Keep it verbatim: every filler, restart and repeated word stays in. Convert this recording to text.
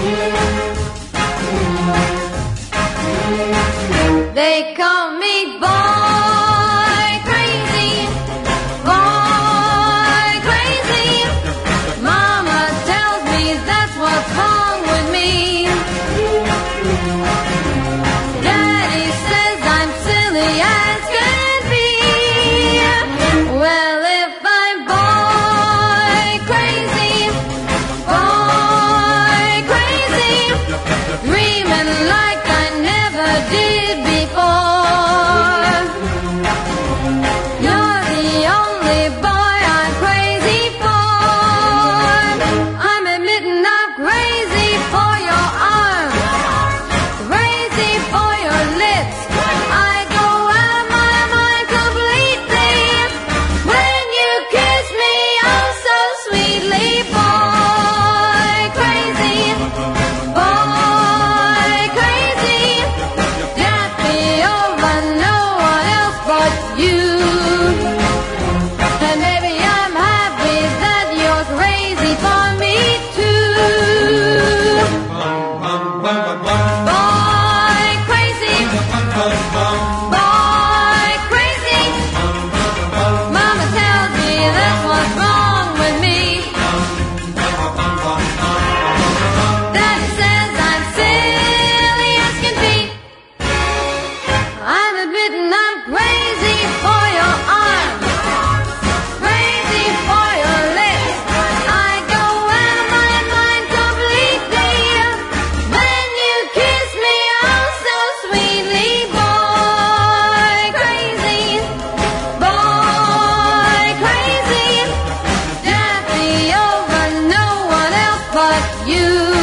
They call me boy crazy, boy crazy. Mama tells me that's what's wrong with me. Daddy says I'm silly as can be. Well, if I'm boy crazy, boy crazy, dreaming like I never did before. You're the only boy I'm crazy for. I'm admitting I'm crazy for your arms, crazy for your lips. I go out of my mind completely when you kiss me oh so sweetly. Boy crazy, boy crazy, got me over no one else but you. And maybe I'm happy that you're crazy for me too. Boy crazy, boy crazy. Mama tells me that's what's wrong with me. Daddy says I'm silly as can be. I'm admitting I'm crazy for your arms, crazy for your lips. I go out of my mind completely when you kiss me oh so sweetly. Boy crazy, boy crazy, got me over no one else but you.